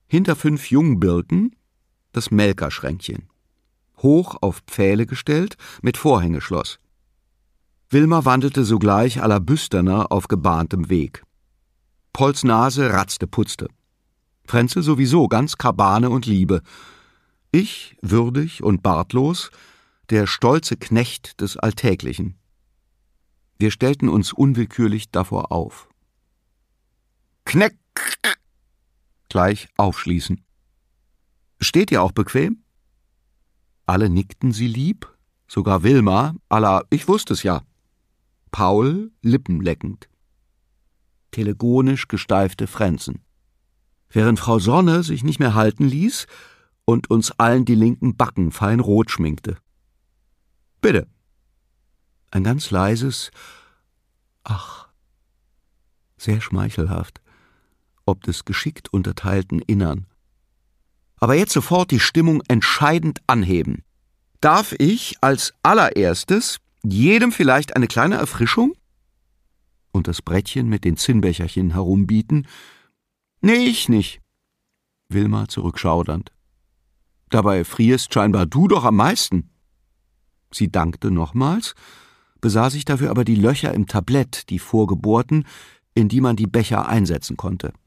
Hinter 5 Jungbirken das Melkerschränkchen. Hoch auf Pfähle gestellt, mit Vorhängeschloss. Wilma wandelte sogleich à la Büsterner auf gebahntem Weg. Polls Nase ratzte, putzte. Frenzel sowieso ganz Kabane und Liebe. Ich, würdig und bartlos, der stolze Knecht des Alltäglichen. Wir stellten uns unwillkürlich davor auf. Kneck! Gleich aufschließen. Steht ihr auch bequem? Alle nickten sie lieb, sogar Wilma, à la ich wusste es ja. Paul lippenleckend. Telegonisch gesteifte Frenzen. Während Frau Sonne sich nicht mehr halten ließ und uns allen die linken Backen fein rot schminkte. Bitte. Ein ganz leises Ach. Sehr schmeichelhaft, ob des geschickt unterteilten Innern. Aber jetzt sofort die Stimmung entscheidend anheben. Darf ich als allererstes jedem vielleicht eine kleine Erfrischung? Und das Brettchen mit den Zinnbecherchen herumbieten? Nee, ich nicht. Wilma zurückschaudernd. Dabei frierst scheinbar du doch am meisten. Sie dankte nochmals, besah sich dafür aber die Löcher im Tablett, die vorgebohrten, in die man die Becher einsetzen konnte.